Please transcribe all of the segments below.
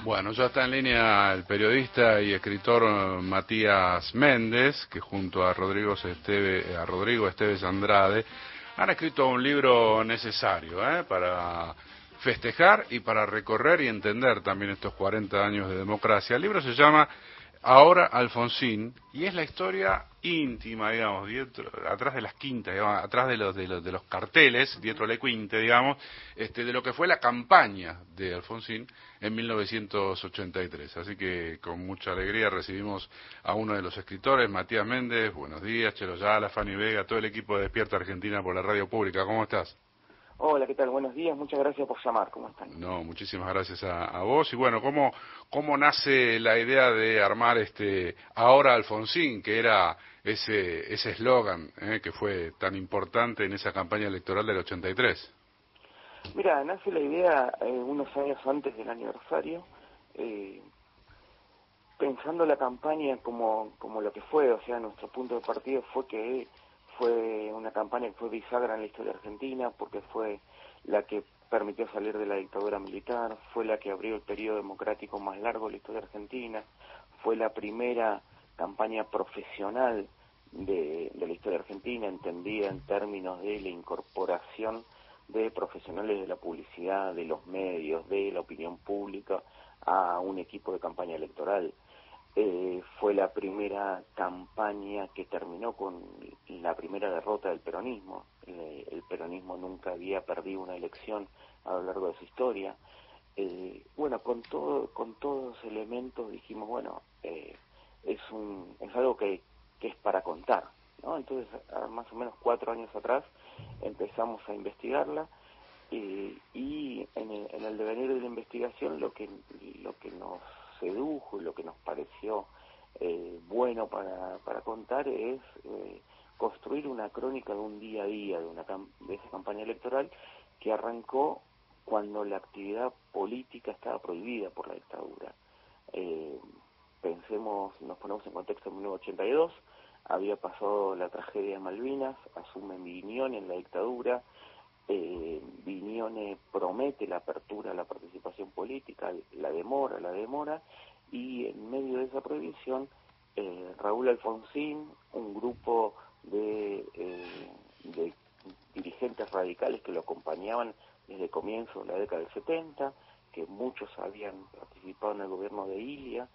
Bueno, ya está en línea el periodista y escritor Matías Méndez, que junto a Rodrigo Esteves Andrade han escrito un libro necesario para festejar y para recorrer y entender también estos 40 años de democracia. El libro se llama Ahora Alfonsín y es la historia íntima, digamos, atrás de las quintas, digamos, atrás de los carteles, dietro le quinte, digamos, de lo que fue la campaña de Alfonsín en 1983. Así que con mucha alegría recibimos a uno de los escritores, Matías Méndez. Buenos días, Chelo Yala, Fanny Vega, todo el equipo de Despierta Argentina por la radio pública. ¿Cómo estás? Hola, ¿qué tal? Buenos días, muchas gracias por llamar, ¿cómo están? No, muchísimas gracias a vos. Y bueno, ¿cómo nace la idea de armar Ahora Alfonsín, que era ese eslogan que fue tan importante en esa campaña electoral del 83? Mira, nace la idea unos años antes del aniversario, eh, pensando la campaña como lo que fue, o sea, nuestro punto de partida fue que fue una campaña que fue bisagra en la historia argentina, porque fue la que permitió salir de la dictadura militar, fue la que abrió el periodo democrático más largo de la historia argentina, fue la primera campaña profesional de la historia argentina, entendida en términos de la incorporación de profesionales de la publicidad, de los medios, de la opinión pública a un equipo de campaña electoral. Fue la primera campaña que terminó con la primera derrota del peronismo. El peronismo nunca había perdido una elección a lo largo de su historia. Bueno, con todos los elementos dijimos, bueno, es algo que es para contar, ¿no? Entonces, más o menos 4 años atrás empezamos a investigarla y en el devenir de la investigación lo que nos sedujo y lo que nos pareció bueno para contar es construir una crónica de un día a día de esa campaña electoral que arrancó cuando la actividad política estaba prohibida por la dictadura. Nos ponemos en contexto en 1982, había pasado la tragedia de Malvinas, asume Vignone en la dictadura, Vignone promete la apertura a la participación política, la demora, y en medio de esa prohibición, Raúl Alfonsín, un grupo de dirigentes radicales que lo acompañaban desde comienzos de la década del 70, que muchos habían participado en el gobierno de Ilia,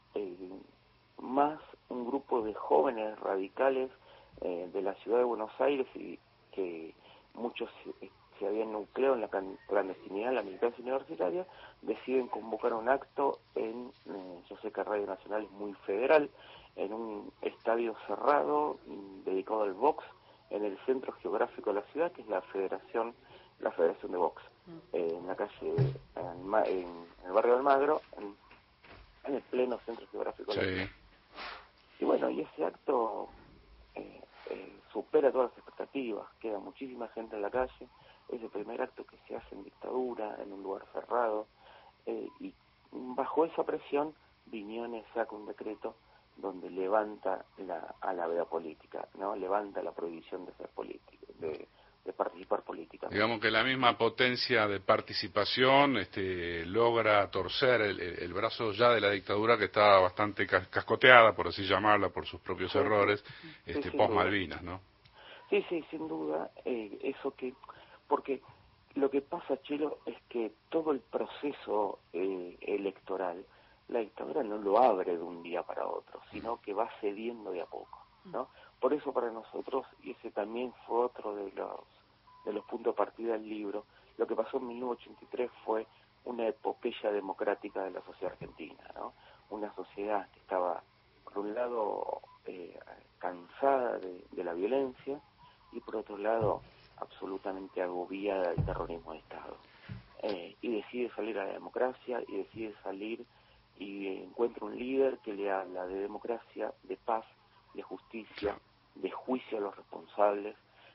más un grupo de jóvenes radicales de la ciudad de Buenos Aires y que muchos se habían nucleado en la clandestinidad, en la militancia universitaria, deciden convocar un acto yo sé que Radio Nacional es muy federal, en un estadio cerrado dedicado al box, en el centro geográfico de la ciudad, que es la Federación de Box, en la calle, en el barrio de Almagro, en el pleno centro geográfico de la ciudad. Y bueno, y ese acto supera todas las expectativas, queda muchísima gente en la calle, es el primer acto que se hace en dictadura, en un lugar cerrado, y bajo esa presión Vignone saca un decreto donde levanta a la veda política, ¿no? Levanta la prohibición de ser político, de participar políticamente. Digamos que la misma potencia de participación logra torcer el brazo ya de la dictadura, que estaba bastante cascoteada, por así llamarla, por sus propios errores, post Malvinas, ¿no? Sí, sin duda, porque lo que pasa, Chelo, es que todo el proceso electoral, la dictadura no lo abre de un día para otro, sino que va cediendo de a poco, ¿no? Por eso para nosotros, y ese también fue otro de los puntos de partida del libro, lo que pasó en 1983 fue una epopeya democrática de la sociedad argentina, ¿no? Una sociedad que estaba, por un lado, cansada de la violencia, y por otro lado absolutamente agobiada del terrorismo de Estado, y decide salir a la democracia, y decide salir y encuentra un líder que le habla de democracia, de paz, de justicia, de juicio a los responsables,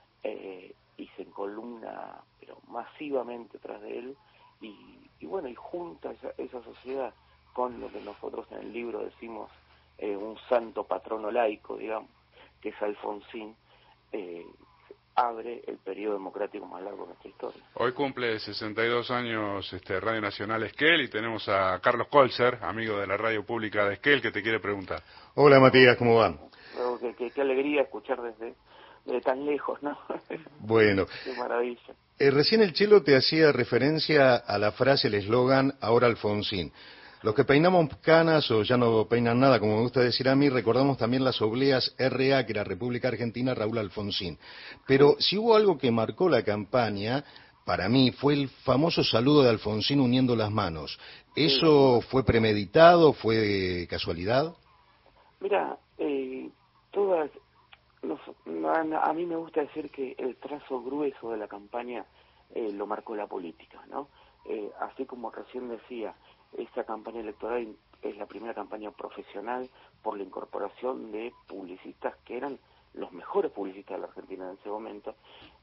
y se encolumna pero masivamente tras de él, y bueno, y junta esa sociedad con lo que nosotros en el libro decimos un santo patrono laico, digamos, que es Alfonsín. abre el periodo democrático más largo de nuestra historia. Hoy cumple 62 años Radio Nacional Esquel y tenemos a Carlos Colzer, amigo de la radio pública de Esquel, que te quiere preguntar. Hola Matías, ¿cómo va? Qué alegría escuchar desde tan lejos, ¿no? Bueno. Qué maravilla. Recién el Chelo te hacía referencia a la frase, el eslogan, ahora Alfonsín. Los que peinamos canas o ya no peinan nada, como me gusta decir a mí, recordamos también las obleas RA, que era República Argentina, Raúl Alfonsín. Pero si hubo algo que marcó la campaña, para mí, fue el famoso saludo de Alfonsín uniendo las manos. ¿Eso fue premeditado? ¿Fue de casualidad? Mira, a mí me gusta decir que el trazo grueso de la campaña lo marcó la política, ¿no? Así como recién decía, esta campaña electoral es la primera campaña profesional por la incorporación de publicistas que eran los mejores publicistas de la Argentina en ese momento.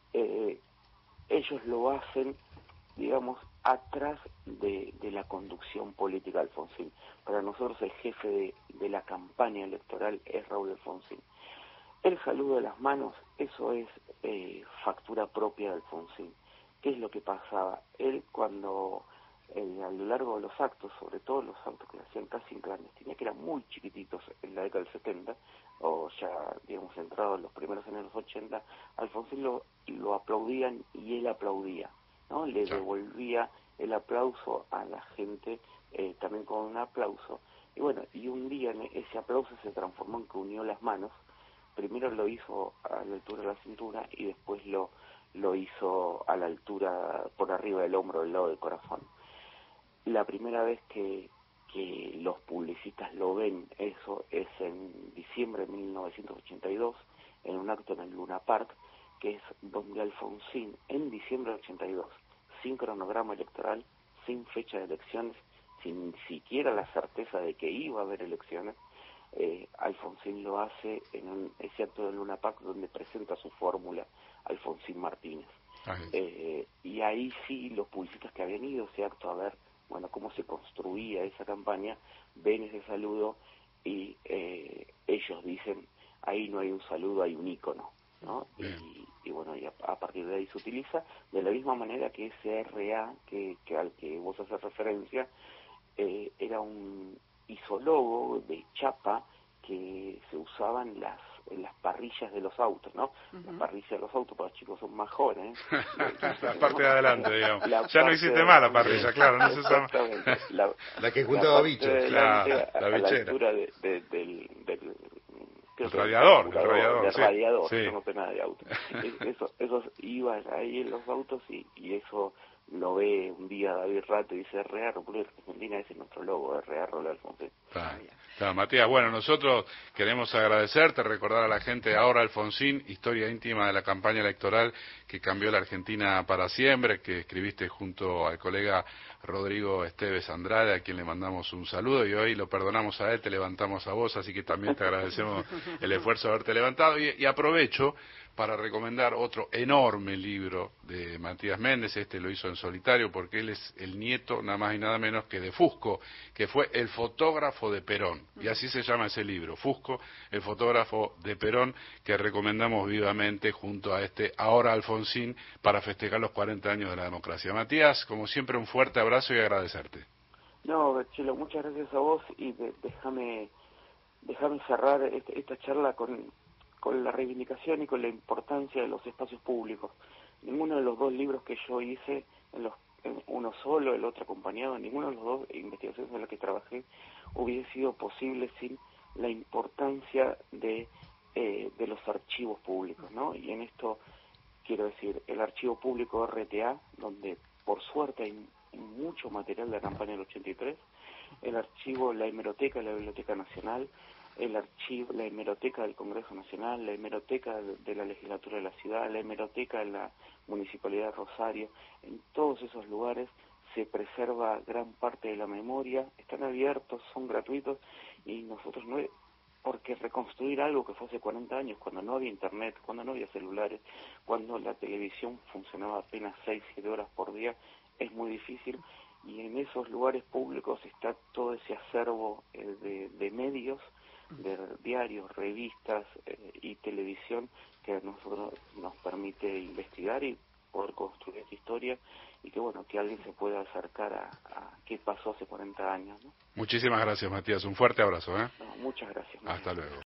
Ellos lo hacen, digamos, atrás de la conducción política de Alfonsín. Para nosotros el jefe de la campaña electoral es Raúl Alfonsín. El saludo de las manos, eso es factura propia de Alfonsín. ¿Qué es lo que pasaba? Él cuando a lo largo de los actos, sobre todo los actos que hacían casi en clandestinidad, que eran muy chiquititos en la década del 70, o ya, digamos, entrados los primeros años de los 80, Alfonsín lo aplaudían y él aplaudía, ¿no? Le devolvía el aplauso a la gente también con un aplauso. Y bueno, y un día ese aplauso se transformó en que unió las manos. Primero lo hizo a la altura de la cintura y después lo hizo a la altura, por arriba del hombro, del lado del corazón. La primera vez que los publicistas lo ven, eso es en diciembre de 1982, en un acto en el Luna Park, que es donde Alfonsín, en diciembre de 82, sin cronograma electoral, sin fecha de elecciones, sin siquiera la certeza de que iba a haber elecciones, Alfonsín lo hace en ese acto del Luna Park donde presenta su fórmula Alfonsín Martínez. Y ahí sí los publicistas que habían ido a ese acto a ver, bueno, cómo se construía esa campaña, ven ese saludo y ellos dicen, ahí no hay un saludo, hay un ícono, ¿no? Y bueno, y a partir de ahí se utiliza de la misma manera que ese RA que al que vos haces referencia, era un isólogo de chapa que se usaban en las parrillas de los autos, ¿no? Las parrillas de los autos para los chicos son más jóvenes. La parte de adelante, digamos. Ya no hiciste mal la parrilla, claro. No se usa... La que juntaba bichos. Claro, la bichera. A la altura del radiador, sí. Yo no sé nada de auto. Esos iban ahí en los autos y eso lo ve un día David Rato y dice RA República Argentina, ese es nuestro logo, RA Raúl Alfonsín. Claro, Matías, bueno, nosotros queremos agradecerte, recordar a la gente ahora Alfonsín, historia íntima de la campaña electoral que cambió la Argentina para siempre, que escribiste junto al colega Rodrigo Esteves Andrade, a quien le mandamos un saludo, y hoy lo perdonamos a él, te levantamos a vos, así que también te agradecemos el esfuerzo de haberte levantado, y aprovecho para recomendar otro enorme libro de Matías Méndez. Este lo hizo en solitario porque él es el nieto nada más y nada menos que de Fusco, que fue el fotógrafo de Perón, y así se llama ese libro, Fusco, el fotógrafo de Perón, que recomendamos vivamente junto a este ahora Alfonsín para festejar los 40 años de la democracia. Matías, como siempre, un fuerte abrazo y agradecerte. No, Chelo, muchas gracias a vos y déjame cerrar esta charla con la reivindicación y con la importancia de los espacios públicos. Ninguno de los dos libros que yo hice, en uno solo, el otro acompañado, ninguno de los dos investigaciones en las que trabajé hubiese sido posible sin la importancia de los archivos públicos, ¿no? Y en esto quiero decir, el archivo público RTA, donde por suerte hay mucho material de la campaña del 83, el archivo, la hemeroteca de la Biblioteca Nacional, el archivo, la hemeroteca del Congreso Nacional, la hemeroteca de la Legislatura de la Ciudad, la hemeroteca de la Municipalidad de Rosario. En todos esos lugares se preserva gran parte de la memoria, están abiertos, son gratuitos, y nosotros no... Porque reconstruir algo que fue hace 40 años, cuando no había internet, cuando no había celulares, cuando la televisión funcionaba apenas 6-7 horas por día, es muy difícil, y en esos lugares públicos está todo ese acervo de medios, de diarios, revistas y televisión que a nosotros nos permite investigar y poder construir esta historia y que bueno, que alguien se pueda acercar a qué pasó hace 40 años, ¿no? Muchísimas gracias, Matías. Un fuerte abrazo, ¿eh? No, muchas gracias. Hasta luego.